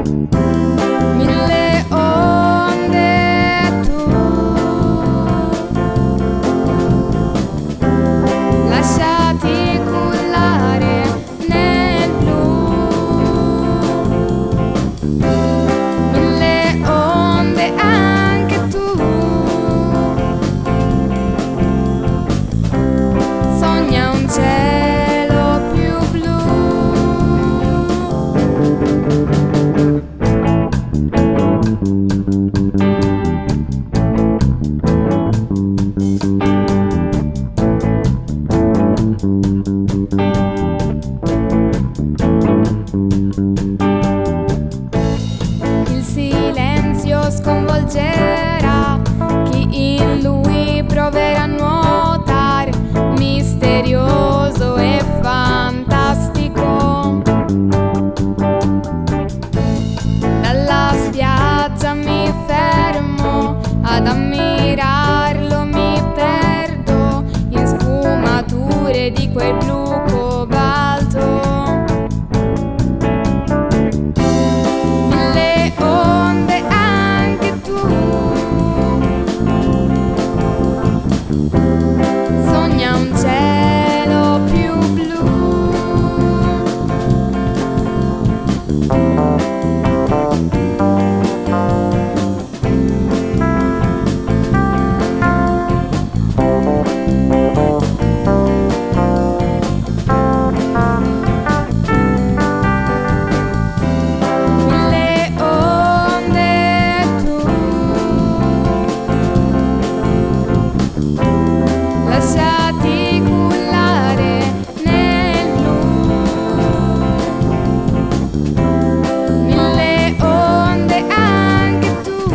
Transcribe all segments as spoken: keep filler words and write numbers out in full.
mille onde tu, lasciati cullare nel blu, mille onde anche tu, sogna un cielo più blu. Il silenzio sconvolgerà chi in lui proverà a nuotare, misterioso e fantastico. Dalla spiaggia mi fermo ad ammirarlo, mi perdo in sfumature di quel blu cobalto. Mille onde anche tu, sogna un cielo più blu. Mille onde tu, lasciati cullare nel blu, mille onde anche tu,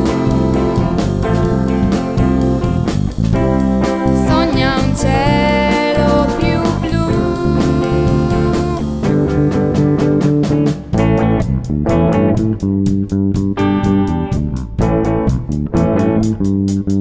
sogna un cielo più blu.